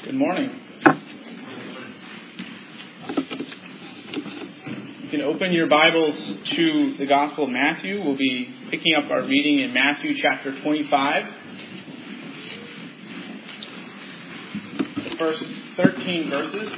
Good morning. You can open your Bibles to the Gospel of Matthew. We'll be picking up our reading in Matthew chapter 25. The first 13 verses.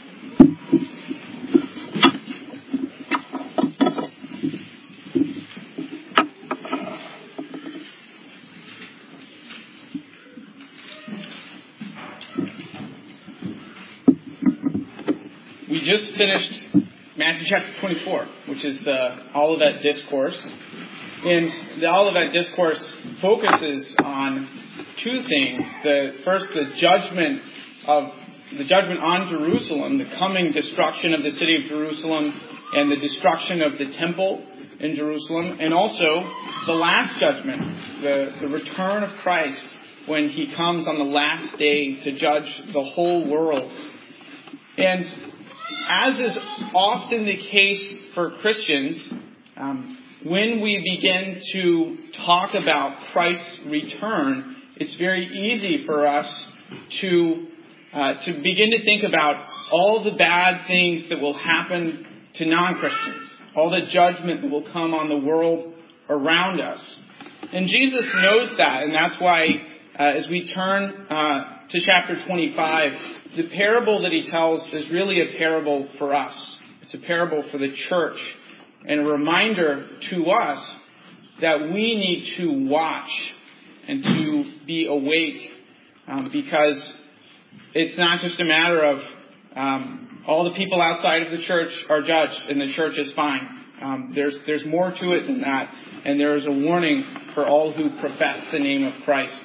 We just finished Matthew chapter 24, which is the Olivet Discourse. And the Olivet Discourse focuses on two things. The judgment on Jerusalem, the coming destruction of the city of Jerusalem, and the destruction of the temple in Jerusalem, and also the last judgment, the return of Christ when he comes on the last day to judge the whole world. And as is often the case for Christians, when we begin to talk about Christ's return, it's very easy for us to begin to think about all the bad things that will happen to non-Christians, all the judgment that will come on the world around us. And Jesus knows that, and that's why as we turn to chapter 25, the parable that he tells is really a parable for us. It's a parable for the church and a reminder to us that we need to watch and to be awake because it's not just a matter of all the people outside of the church are judged and the church is fine. There's more to it than that, and there is a warning for all who profess the name of Christ.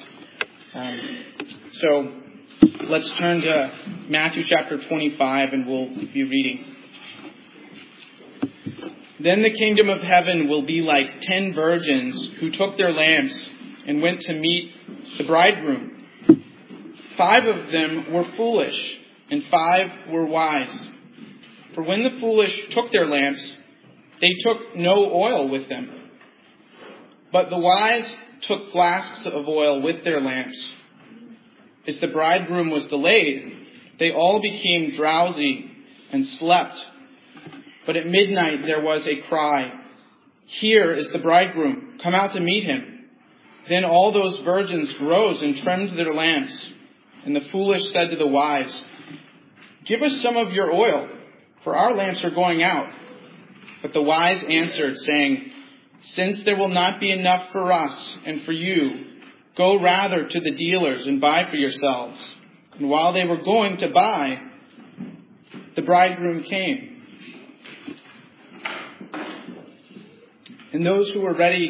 So let's turn to Matthew chapter 25 and we'll be reading. Then the kingdom of heaven will be like 10 virgins who took their lamps and went to meet the bridegroom. 5 of them were foolish and 5 were wise. For when the foolish took their lamps, they took no oil with them. But the wise took flasks of oil with their lamps. As the bridegroom was delayed, they all became drowsy and slept. But at midnight there was a cry, "Here is the bridegroom, come out to meet him." Then all those virgins rose and trimmed their lamps. And the foolish said to the wise, "Give us some of your oil, for our lamps are going out." But the wise answered, saying, "Since there will not be enough for us and for you, go rather to the dealers and buy for yourselves." And while they were going to buy, the bridegroom came. And those who were ready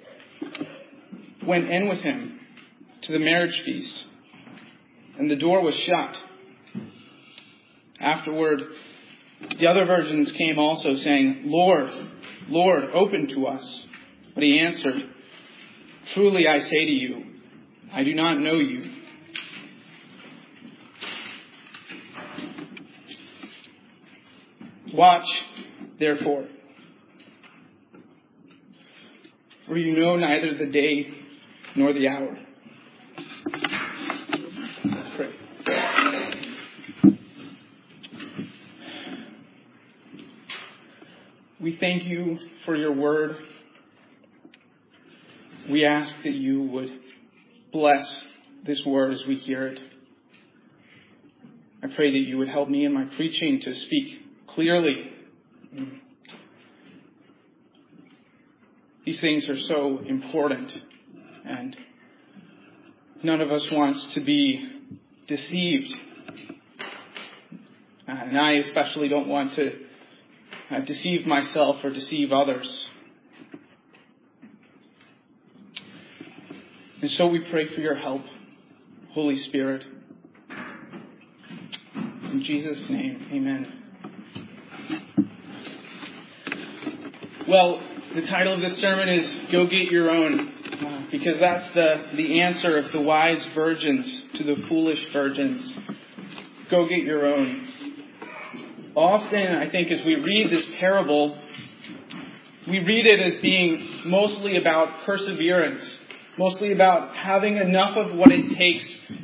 went in with him to the marriage feast, and the door was shut. Afterward, the other virgins came also, saying, "Lord, Lord, open to us." But he answered, "Truly I say to you, I do not know you." Watch, therefore, for you know neither the day nor the hour. Let's pray. We thank you for your word. We ask that you would bless this word as we hear it. I pray that you would help me in my preaching to speak clearly. These things are so important, and none of us wants to be deceived. And I especially don't want to deceive myself or deceive others. And so we pray for your help, Holy Spirit. In Jesus' name, amen. Well, the title of this sermon is Go Get Your Own, because that's the answer of the wise virgins to the foolish virgins. Go get your own. Often, I think, as we read this parable, we read it as being mostly about perseverance, mostly about having enough of what it takes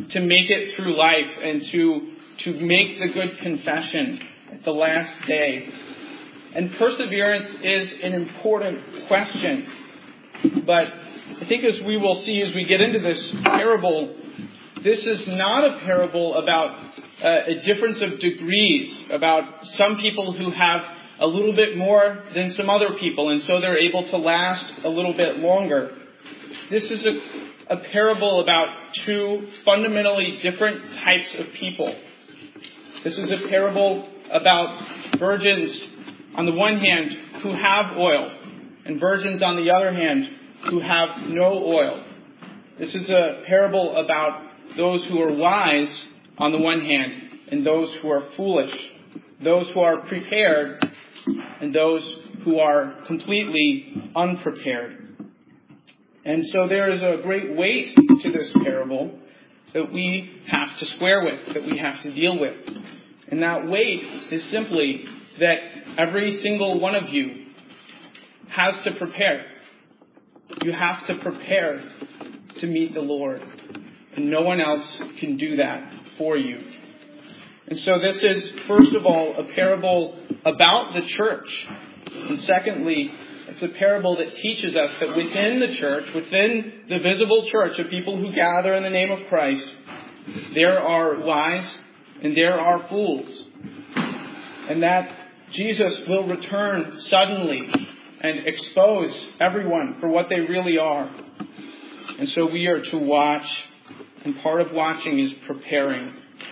to make it through life and to make the good confession at the last day. And perseverance is an important question. But I think as we will see as we get into this parable, this is not a parable about a difference of degrees, about some people who have a little bit more than some other people, and so they're able to last a little bit longer. This is a parable about two fundamentally different types of people. This is a parable about virgins on the one hand who have oil, and virgins on the other hand who have no oil. This is a parable about those who are wise on the one hand and those who are foolish, those who are prepared and those who are completely unprepared. And so there is a great weight to this parable that we have to square with, that we have to deal with. And that weight is simply that every single one of you has to prepare. You have to prepare to meet the Lord. And no one else can do that for you. And so this is, first of all, a parable about the church. And secondly, it's a parable that teaches us that within the church, within the visible church of people who gather in the name of Christ, there are wise and there are fools. And that Jesus will return suddenly and expose everyone for what they really are. And so we are to watch, and part of watching is preparing.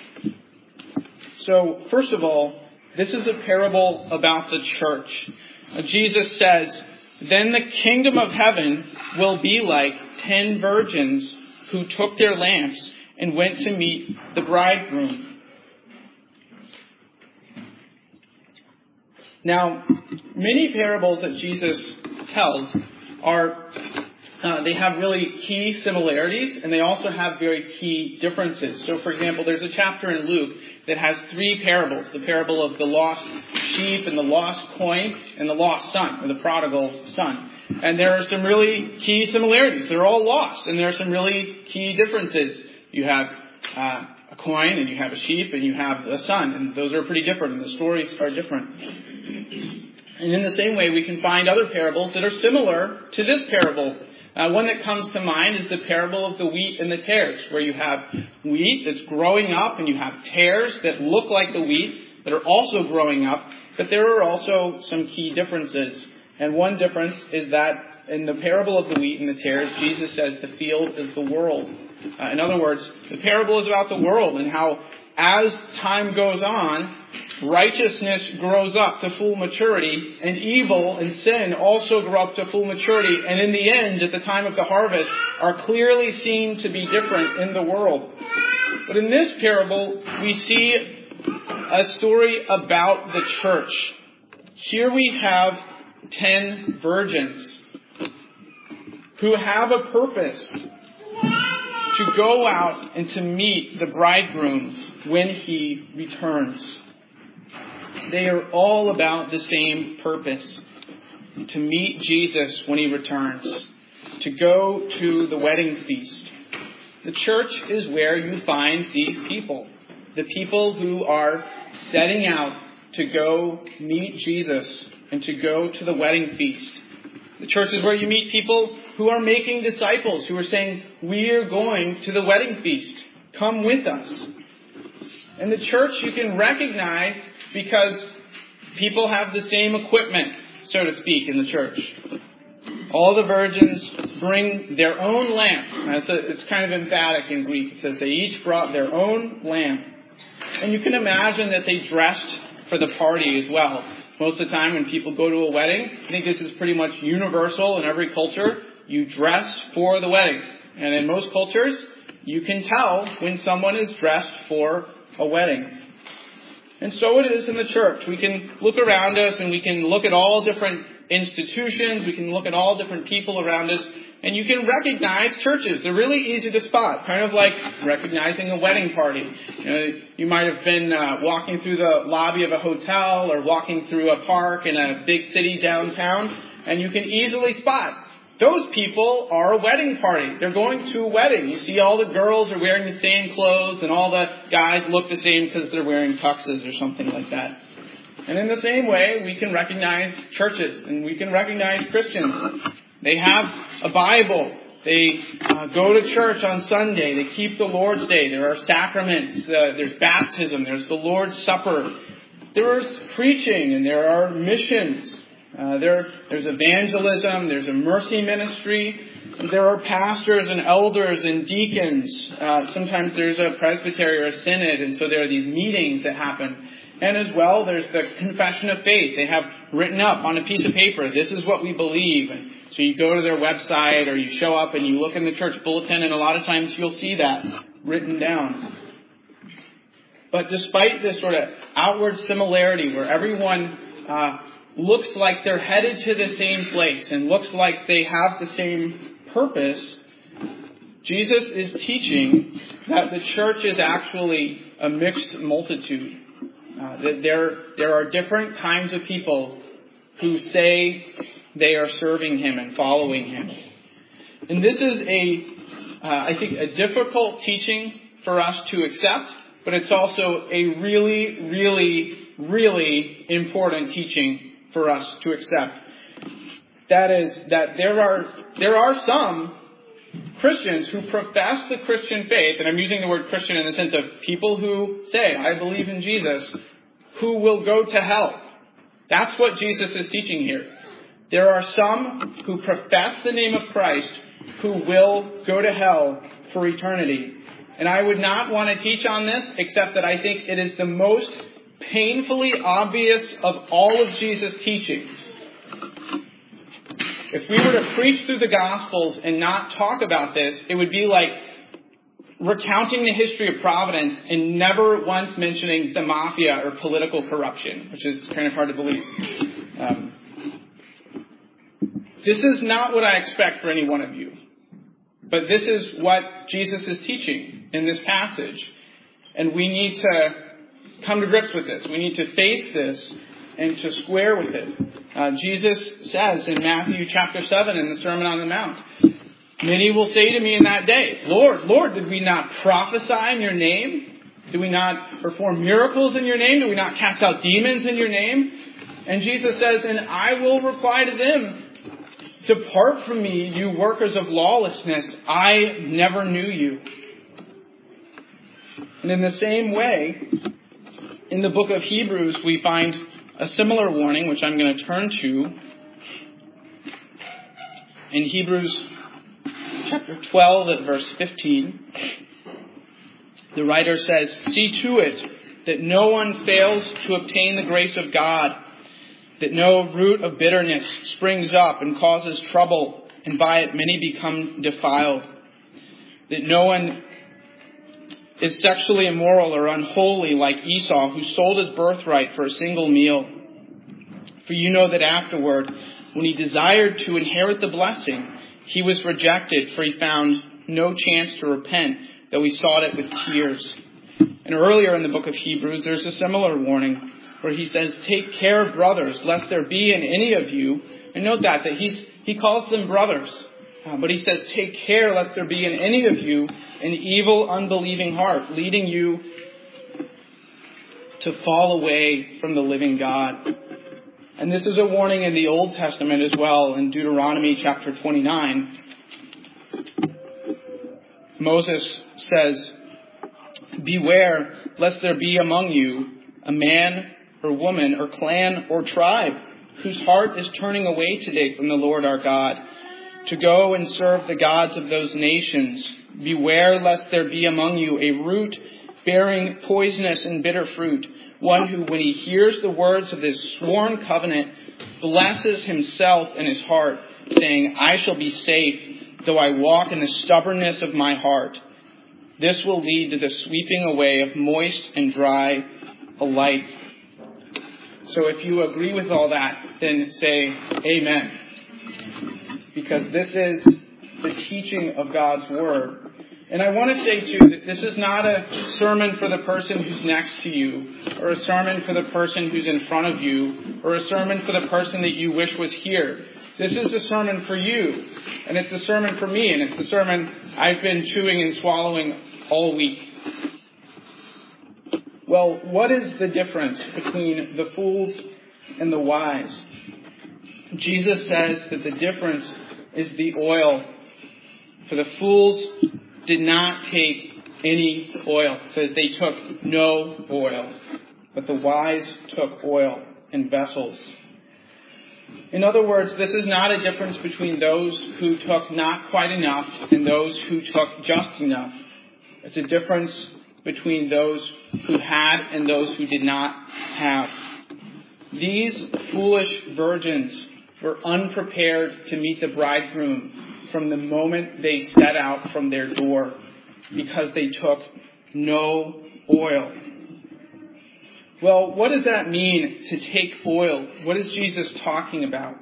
So, first of all, this is a parable about the church. Jesus says, "Then the kingdom of heaven will be like 10 virgins who took their lamps and went to meet the bridegroom." Now, many parables that Jesus tells they have really key similarities, and they also have very key differences. So, for example, there's a chapter in Luke that has 3 parables. The parable of the lost sheep and the lost coin and the lost son, or the prodigal son. And there are some really key similarities. They're all lost, and there are some really key differences. You have a coin, and you have a sheep, and you have a son, and those are pretty different, and the stories are different. And in the same way, we can find other parables that are similar to this parable. One that comes to mind is the parable of the wheat and the tares, where you have wheat that's growing up and you have tares that look like the wheat that are also growing up, but there are also some key differences. And one difference is that in the parable of the wheat and the tares, Jesus says the field is the world. In other words, the parable is about the world and how as time goes on, righteousness grows up to full maturity, and evil and sin also grow up to full maturity, and in the end, at the time of the harvest, are clearly seen to be different in the world. But in this parable, we see a story about the church. Here we have 10 virgins who have a purpose to go out and to meet the bridegroom when he returns. They are all about the same purpose: to meet Jesus when he returns, to go to the wedding feast. The church is where you find these people, the people who are setting out to go meet Jesus and to go to the wedding feast. The church is where you meet people who are making disciples, who are saying, "We are going to the wedding feast. Come with us." And the church you can recognize because people have the same equipment, so to speak, in the church. All the virgins bring their own lamp. It's kind of emphatic in Greek. It says they each brought their own lamp. And you can imagine that they dressed for the party as well. Most of the time when people go to a wedding, I think this is pretty much universal in every culture. You dress for the wedding. And in most cultures, you can tell when someone is dressed for a wedding. And so it is in the church. We can look around us and we can look at all different institutions. We can look at all different people around us. And you can recognize churches. They're really easy to spot. Kind of like recognizing a wedding party. You might have been walking through the lobby of a hotel or walking through a park in a big city downtown. And you can easily spot those people are a wedding party. They're going to a wedding. You see all the girls are wearing the same clothes and all the guys look the same because they're wearing tuxes or something like that. And in the same way, we can recognize churches and we can recognize Christians. They have a Bible. They go to church on Sunday. They keep the Lord's Day. There are sacraments. There's baptism. There's the Lord's Supper. There's preaching and there are missions. There's evangelism, there's a mercy ministry, there are pastors and elders and deacons. Sometimes there's a presbytery or a synod, and so there are these meetings that happen. And as well, there's the confession of faith. They have written up on a piece of paper, this is what we believe. And so you go to their website or you show up and you look in the church bulletin, and a lot of times you'll see that written down. But despite this sort of outward similarity where everyone looks like they're headed to the same place and looks like they have the same purpose, Jesus is teaching that the church is actually a mixed multitude. That there are different kinds of people who say they are serving Him and following Him. And this is I think, a difficult teaching for us to accept, but it's also a really, really, really important teaching for us to accept. That is, that there are some Christians who profess the Christian faith, and I'm using the word Christian in the sense of people who say, I believe in Jesus, who will go to hell. That's what Jesus is teaching here. There are some who profess the name of Christ who will go to hell for eternity. And I would not want to teach on this, except that I think it is the most painfully obvious of all of Jesus' teachings. If we were to preach through the Gospels and not talk about this, it would be like recounting the history of Providence and never once mentioning the mafia or political corruption, which is kind of hard to believe. This is not what I expect for any one of you. But this is what Jesus is teaching in this passage. And we need to come to grips with this. We need to face this and to square with it. Jesus says in Matthew chapter 7 in the Sermon on the Mount, many will say to me in that day, Lord, Lord, did we not prophesy in your name? Did we not perform miracles in your name? Did we not cast out demons in your name? And Jesus says, and I will reply to them, depart from me, you workers of lawlessness. I never knew you. And in the same way, in the book of Hebrews, we find a similar warning, which I'm going to turn to. In Hebrews chapter 12 at verse 15, the writer says, see to it that no one fails to obtain the grace of God, that no root of bitterness springs up and causes trouble, and by it many become defiled, that no one is sexually immoral or unholy like Esau, who sold his birthright for a single meal. For you know that afterward, when he desired to inherit the blessing, he was rejected, for he found no chance to repent, though he sought it with tears. And earlier in the book of Hebrews, there's a similar warning, where he says, take care, brothers, lest there be in any of you, and note that he calls them brothers, but he says, take care, lest there be in any of you an evil, unbelieving heart, leading you to fall away from the living God. And this is a warning in the Old Testament as well, in Deuteronomy chapter 29. Moses says, beware, lest there be among you a man or woman or clan or tribe whose heart is turning away today from the Lord our God, to go and serve the gods of those nations. Beware lest there be among you a root bearing poisonous and bitter fruit, one who, when he hears the words of this sworn covenant, blesses himself in his heart, saying, I shall be safe, though I walk in the stubbornness of my heart. This will lead to the sweeping away of moist and dry alike. So if you agree with all that, then say amen. Because this is the teaching of God's Word. And I want to say, too, that this is not a sermon for the person who's next to you, or a sermon for the person who's in front of you, or a sermon for the person that you wish was here. This is a sermon for you, and it's a sermon for me, and it's the sermon I've been chewing and swallowing all week. Well, what is the difference between the fools and the wise? Jesus says that the difference is the oil. For the fools did not take any oil. It says they took no oil. But the wise took oil in vessels. In other words, this is not a difference between those who took not quite enough and those who took just enough. It's a difference between those who had and those who did not have. These foolish virgins were unprepared to meet the bridegroom from the moment they set out from their door because they took no oil. Well, what does that mean to take oil? What is Jesus talking about?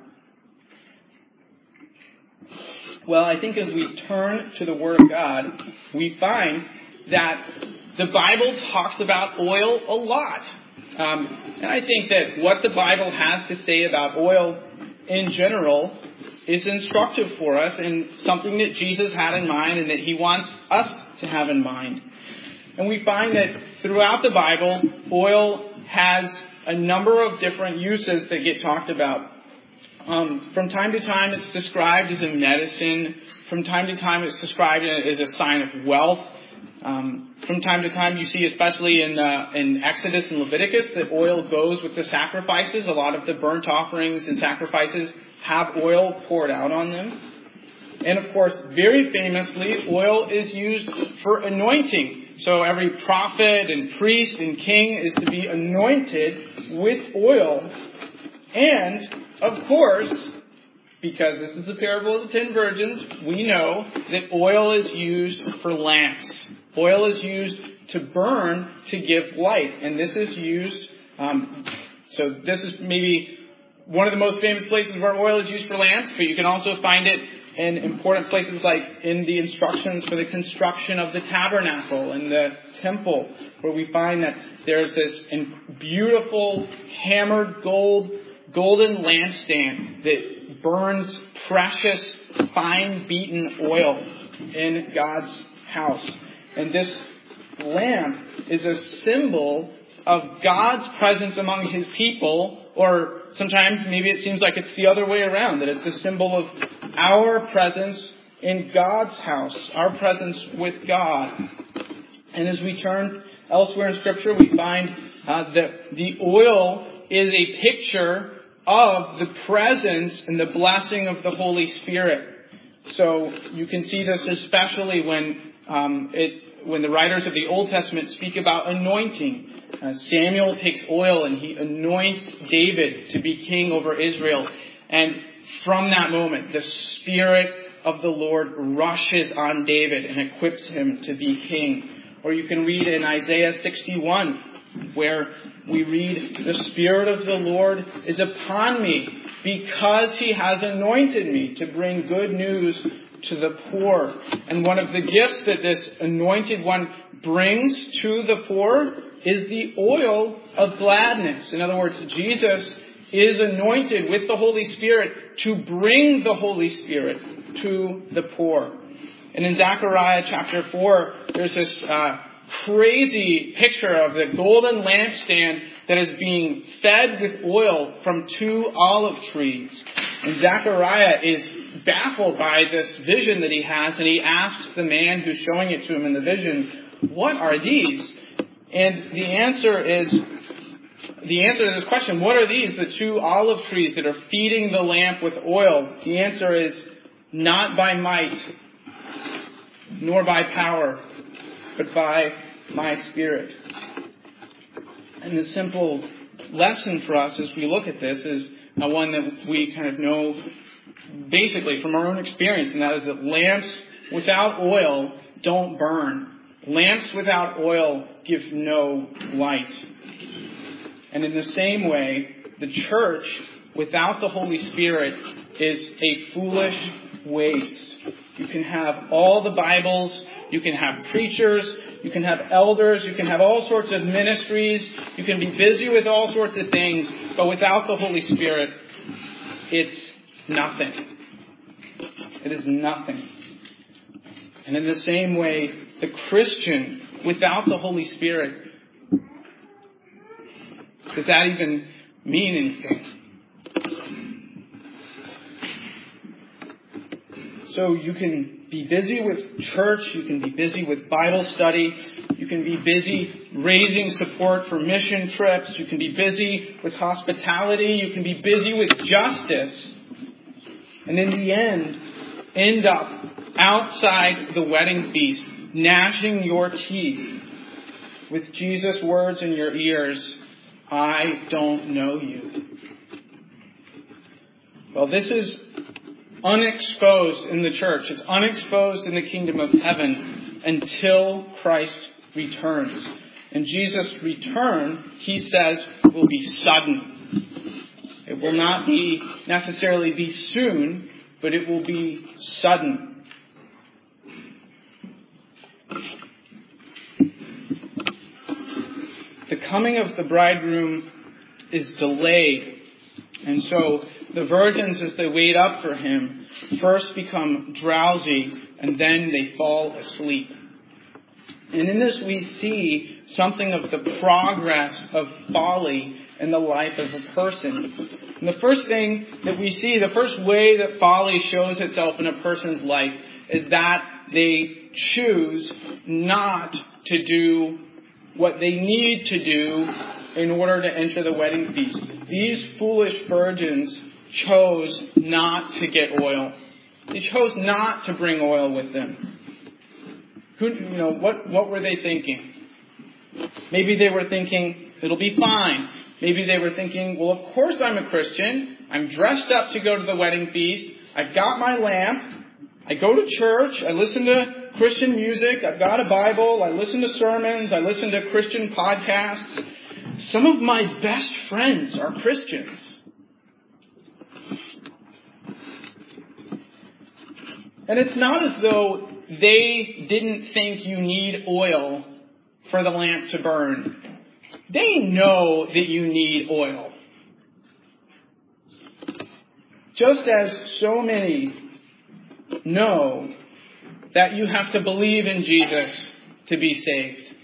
Well, I think as we turn to the Word of God, we find that the Bible talks about oil a lot. And I think that what the Bible has to say about oil in general is instructive for us and something that Jesus had in mind and that he wants us to have in mind. And we find that throughout the Bible, oil has a number of different uses that get talked about. From time to time, it's described as a medicine. From time to time, it's described as a sign of wealth. From time to time, you see, especially in Exodus and Leviticus, that oil goes with the sacrifices. A lot of the burnt offerings and sacrifices have oil poured out on them. And of course, very famously, oil is used for anointing. So every prophet and priest and king is to be anointed with oil. And, of course, because this is the parable of the 10 virgins, we know that oil is used for lamps. Oil is used to burn to give light. And this is used, so this is maybe one of the most famous places where oil is used for lamps, but you can also find it in important places like in the instructions for the construction of the tabernacle and the temple, where we find that there's this beautiful hammered golden lampstand that burns precious, fine beaten oil in God's house. And this lamp is a symbol of God's presence among his people, or sometimes maybe it seems like it's the other way around, that it's a symbol of our presence in God's house, our presence with God. And as we turn elsewhere in Scripture, we find that the oil is a picture of the presence and the blessing of the Holy Spirit. So you can see this especially when the writers of the Old Testament speak about anointing. Samuel takes oil and he anoints David to be king over Israel. And from that moment, the Spirit of the Lord rushes on David and equips him to be king. Or you can read in Isaiah 61, where we read, "The Spirit of the Lord is upon me, because he has anointed me to bring good news to the poor." And one of the gifts that this anointed one brings to the poor is the oil of gladness. In other words, Jesus is anointed with the Holy Spirit to bring the Holy Spirit to the poor. And in Zechariah chapter 4, there's this crazy picture of the golden lampstand that is being fed with oil from 2 olive trees. And Zechariah is baffled by this vision that he has, and he asks the man who's showing it to him in the vision, "What are these?" And the answer to this question, what are these, the 2 olive trees that are feeding the lamp with oil? The answer is, not by might, nor by power, but by my Spirit. And the simple lesson for us as we look at this is one that we kind of know basically from our own experience, and that is that lamps without oil don't burn. Lamps without oil give no light. And in the same way, the church without the Holy Spirit is a foolish waste. You can have all the Bibles, you can have preachers, you can have elders, you can have all sorts of ministries, you can be busy with all sorts of things, but without the Holy Spirit, it's nothing. It is nothing. And in the same way, the Christian, without the Holy Spirit, does that even mean anything? So you can be busy with church, you can be busy with Bible study, you can be busy raising support for mission trips, you can be busy with hospitality, you can be busy with justice, and in the end up outside the wedding feast, gnashing your teeth with Jesus' words in your ears, "I don't know you." Well, this is unexposed in the church. It's unexposed in the kingdom of heaven until Christ returns. And Jesus' return, he says, will be sudden. It will not necessarily be soon, but it will be sudden. The coming of the bridegroom is delayed. And so the virgins, as they wait up for him, first become drowsy and then they fall asleep. And in this we see something of the progress of folly in the life of a person. And the first thing that we see, the first way that folly shows itself in a person's life is that they choose not to do what they need to do in order to enter the wedding feast. These foolish virgins chose not to get oil. They chose not to bring oil with them. What were they thinking? Maybe they were thinking, it'll be fine. Maybe they were thinking, well, of course I'm a Christian. I'm dressed up to go to the wedding feast. I've got my lamp. I go to church. I listen to Christian music. I've got a Bible. I listen to sermons. I listen to Christian podcasts. Some of my best friends are Christians. And it's not as though they didn't think you need oil for the lamp to burn. They know that you need oil. Just as so many know that you have to believe in Jesus to be saved.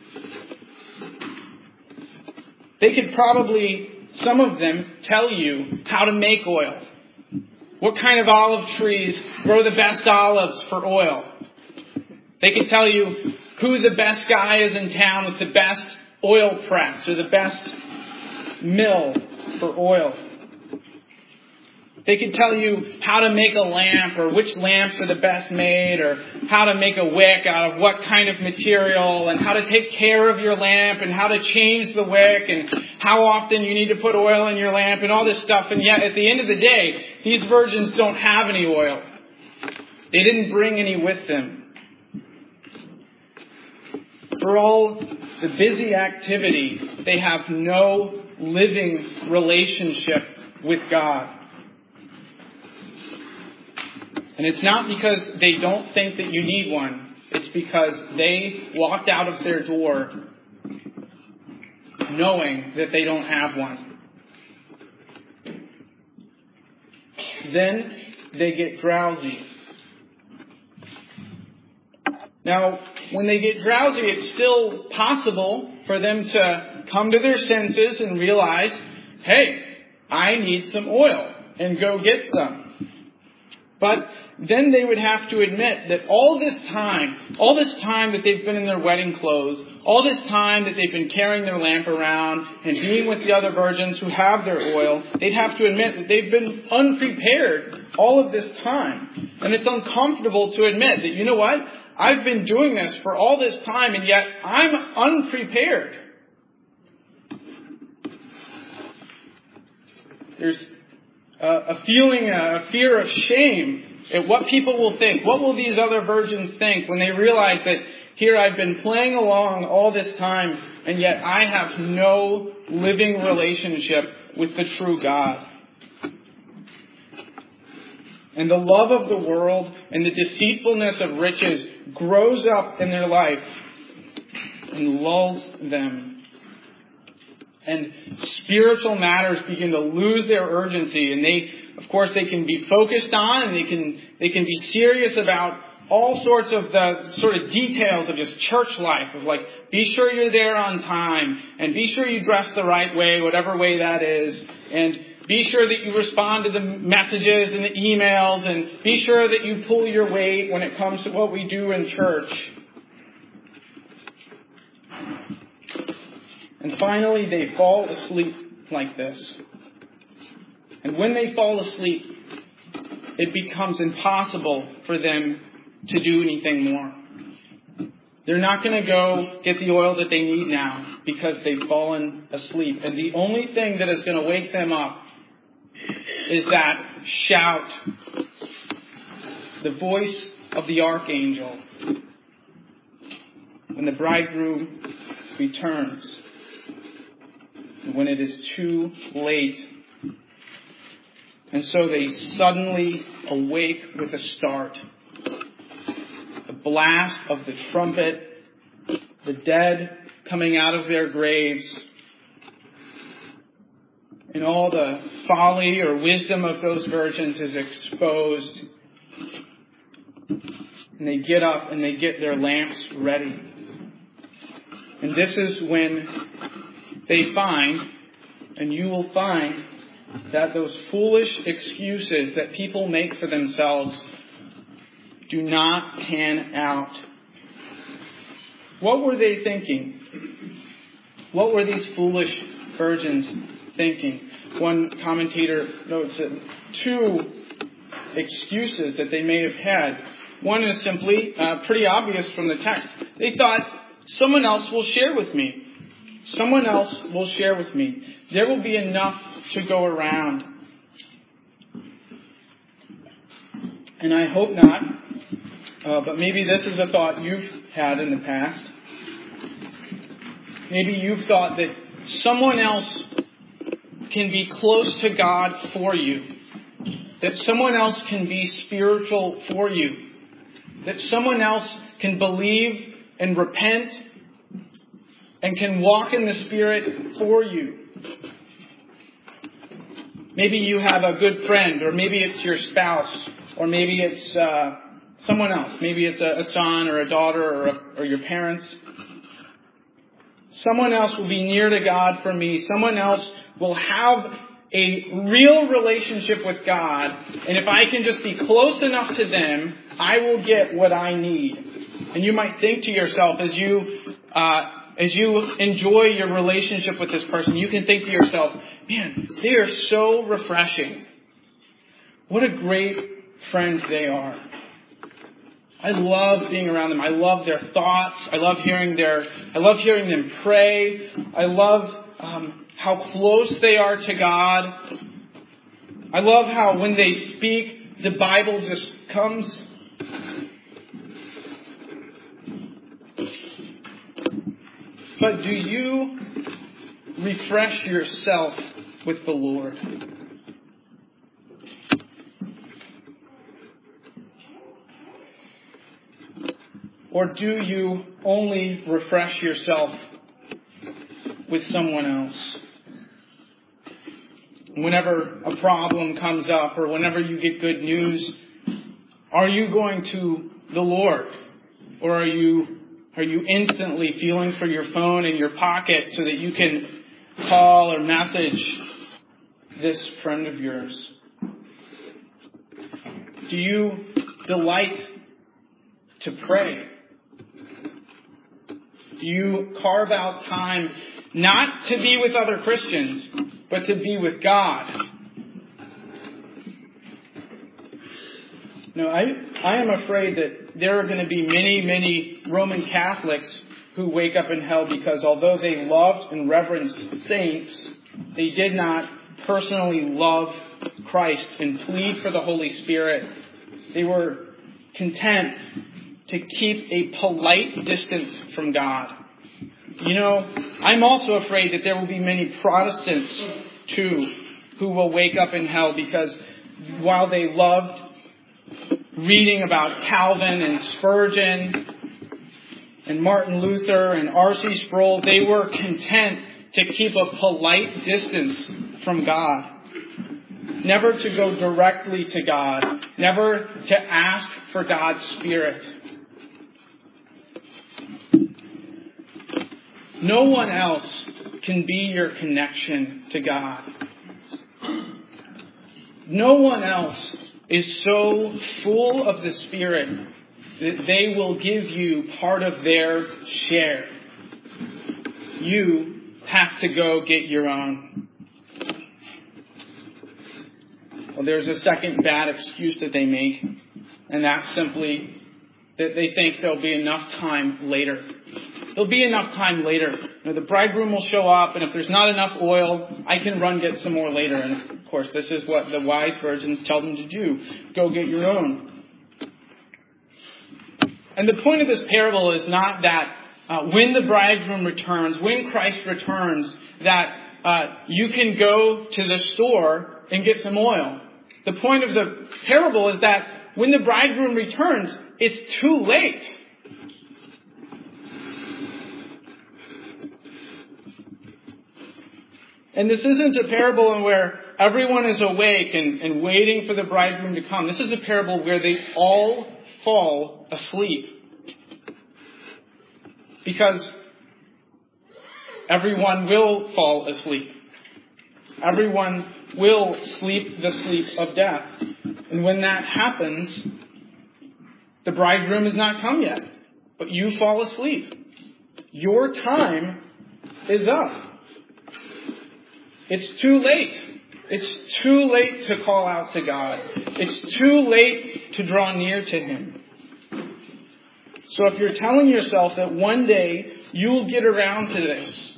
They could probably, some of them, tell you how to make oil. What kind of olive trees grow the best olives for oil? They could tell you who the best guy is in town with the best oil press or the best mill for oil. They could tell you how to make a lamp or which lamps are the best made or how to make a wick out of what kind of material and how to take care of your lamp and how to change the wick and how often you need to put oil in your lamp and all this stuff. And yet at the end of the day, these virgins don't have any oil. They didn't bring any with them. For all the busy activity, they have no living relationship with God. And it's not because they don't think that you need one. It's because they walked out of their door knowing that they don't have one. Then they get drowsy. Now, when they get drowsy, it's still possible for them to come to their senses and realize, hey, I need some oil, and go get some. But then they would have to admit that all this time that they've been in their wedding clothes, all this time that they've been carrying their lamp around and being with the other virgins who have their oil, they'd have to admit that they've been unprepared all of this time. And it's uncomfortable to admit that, you know what? I've been doing this for all this time and yet I'm unprepared. There's a fear of shame at what people will think. What will these other virgins think when they realize that here I've been playing along all this time and yet I have no living relationship with the true God. And the love of the world and the deceitfulness of riches grows up in their life and lulls them and spiritual matters begin to lose their urgency, and they can be focused on, and they can be serious about all sorts of the sort of details of just church life, of like, be sure you're there on time, and be sure you dress the right way, whatever way that is, and be sure that you respond to the messages and the emails, and be sure that you pull your weight when it comes to what we do in church. And finally, they fall asleep like this. And when they fall asleep, it becomes impossible for them to do anything more. They're not going to go get the oil that they need now because they've fallen asleep. And the only thing that is going to wake them up is that shout, the voice of the archangel, when the bridegroom returns, and when it is too late. And so they suddenly awake with a start. The blast of the trumpet, the dead coming out of their graves, and all the folly or wisdom of those virgins is exposed. And they get up and they get their lamps ready. And this is when they find, and you will find, that those foolish excuses that people make for themselves do not pan out. What were they thinking? What were these foolish virgins thinking? One commentator notes that two excuses that they may have had. One is simply pretty obvious from the text. They thought, someone else will share with me. Someone else will share with me. There will be enough to go around. And I hope not. But maybe this is a thought you've had in the past. Maybe you've thought that someone else can be close to God for you. That someone else can be spiritual for you. That someone else can believe and repent and can walk in the Spirit for you. Maybe you have a good friend, or maybe it's your spouse, or maybe it's someone else. Maybe it's a son or a daughter or your parents. Someone else will be near to God for me. Someone else will have a real relationship with God. And if I can just be close enough to them, I will get what I need. And you might think to yourself as you enjoy your relationship with this person, you can think to yourself, man, they are so refreshing. What a great friend they are. I love being around them. I love their thoughts. I love hearing them pray. I love how close they are to God. I love how when they speak, the Bible just comes. But do you refresh yourself with the Lord? Or do you only refresh yourself with someone else? Whenever a problem comes up or whenever you get good news, are you going to the Lord? Or are you instantly feeling for your phone in your pocket so that you can call or message this friend of yours? Do you delight to pray? Do you carve out time not to be with other Christians, but to be with God? No, I am afraid that there are going to be many, many Roman Catholics who wake up in hell because although they loved and reverenced saints, they did not personally love Christ and plead for the Holy Spirit. They were content to keep a polite distance from God. You know, I'm also afraid that there will be many Protestants, too, who will wake up in hell because while they loved reading about Calvin and Spurgeon and Martin Luther and R.C. Sproul, they were content to keep a polite distance from God. Never to go directly to God. Never to ask for God's Spirit. No one else can be your connection to God. No one else is so full of the Spirit that they will give you part of their share. You have to go get your own. Well, there's a second bad excuse that they make, and that's simply that they think there'll be enough time later. There'll be enough time later. The bridegroom will show up, and if there's not enough oil, I can run get some more later. And of course, this is what the wise virgins tell them to do. Go get your own. And the point of this parable is not that when the bridegroom returns, when Christ returns, that you can go to the store and get some oil. The point of the parable is that when the bridegroom returns, it's too late. And this isn't a parable in where everyone is awake and waiting for the bridegroom to come. This is a parable where they all fall asleep. Because everyone will fall asleep. Everyone will sleep the sleep of death. And when that happens, the bridegroom has not come yet. But you fall asleep. Your time is up. It's too late. It's too late to call out to God. It's too late to draw near to Him. So if you're telling yourself that one day you'll get around to this,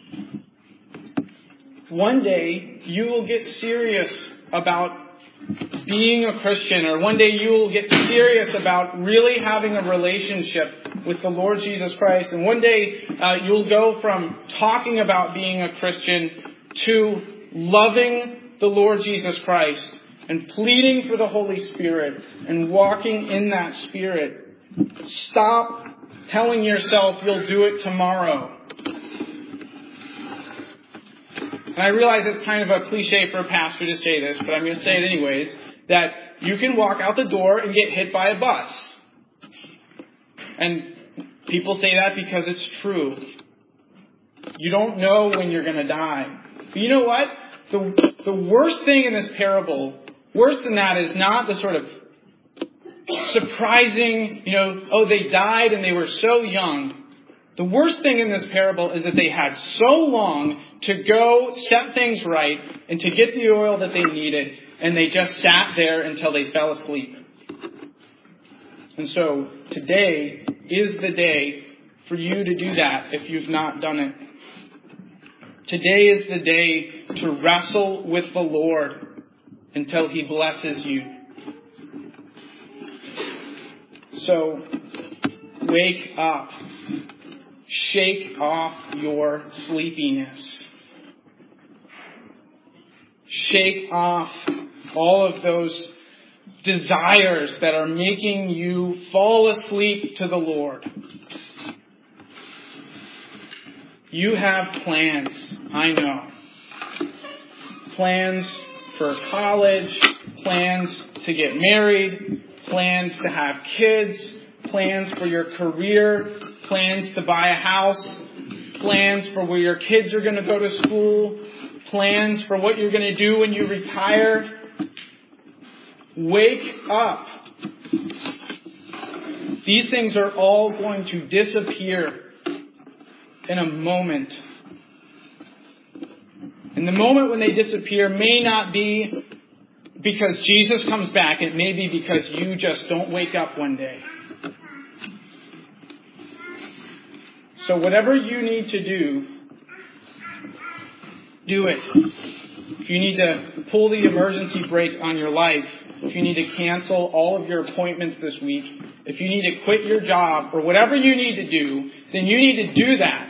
one day you will get serious about being a Christian, or one day you will get serious about really having a relationship with the Lord Jesus Christ, and one day you'll go from talking about being a Christian to loving the Lord Jesus Christ and pleading for the Holy Spirit and walking in that Spirit. Stop telling yourself you'll do it tomorrow. And I realize it's kind of a cliche for a pastor to say this, but I'm going to say it anyways, that you can walk out the door and get hit by a bus. And people say that because it's true. You don't know when you're going to die. But you know what? The worst thing in this parable, worse than that, is not the sort of surprising, they died and they were so young. The worst thing in this parable is that they had so long to go set things right and to get the oil that they needed, and they just sat there until they fell asleep. And so today is the day for you to do that if you've not done it. Today is the day to wrestle with the Lord until He blesses you. So, wake up. Shake off your sleepiness. Shake off all of those desires that are making you fall asleep to the Lord. You have plans, I know. Plans for college, plans to get married, plans to have kids, plans for your career, plans to buy a house, plans for where your kids are going to go to school, plans for what you're going to do when you retire. Wake up. These things are all going to disappear in a moment. And the moment when they disappear may not be because Jesus comes back. It may be because you just don't wake up one day. So whatever you need to do, do it. If you need to pull the emergency brake on your life, if you need to cancel all of your appointments this week, if you need to quit your job, or whatever you need to do, then you need to do that.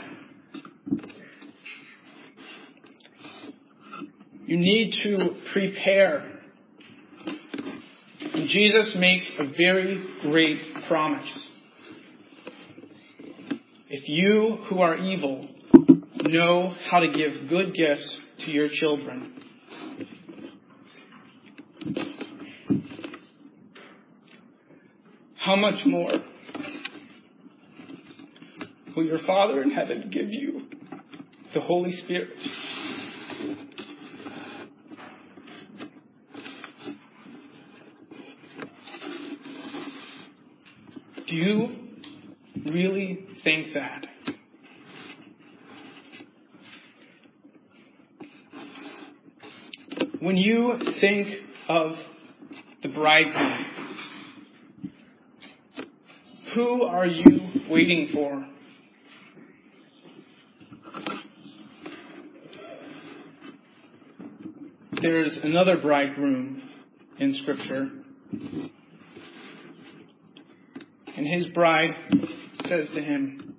You need to prepare. And Jesus makes a very great promise. If you who are evil know how to give good gifts to your children, how much more will your Father in heaven give you the Holy Spirit? Do you really think that? When you think of the bridegroom, who are you waiting for? There's another bridegroom in Scripture, and his bride says to him,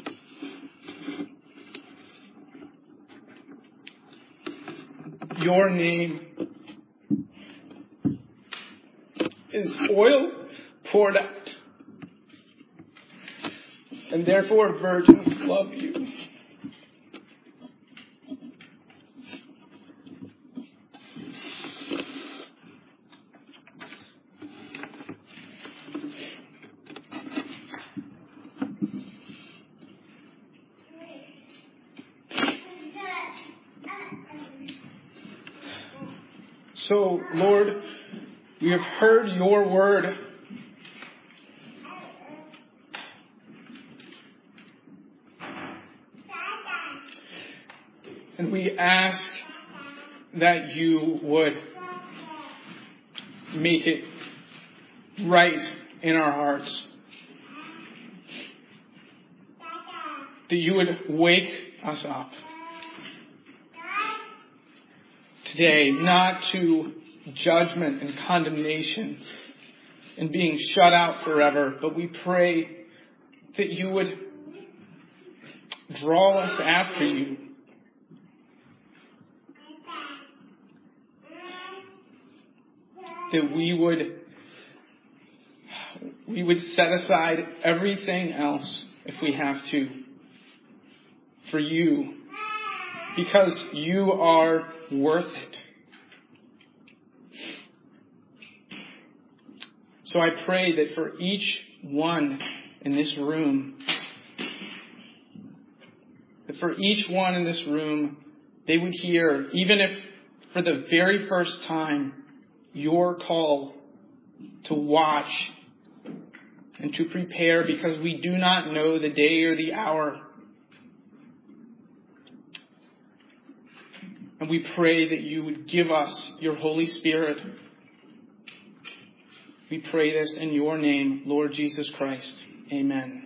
"Your name is oil poured out, and therefore virgins love you." So, Lord, we have heard your word. And we ask that you would make it right in our hearts. That you would wake us up today, not to judgment and condemnation and being shut out forever, but we pray that you would draw us after you. That we would set aside everything else if we have to for you, because you are worth it. So I pray that for each one in this room, they would hear, even if for the very first time, your call to watch and to prepare, because we do not know the day or the hour. And we pray that you would give us your Holy Spirit. We pray this in your name, Lord Jesus Christ. Amen.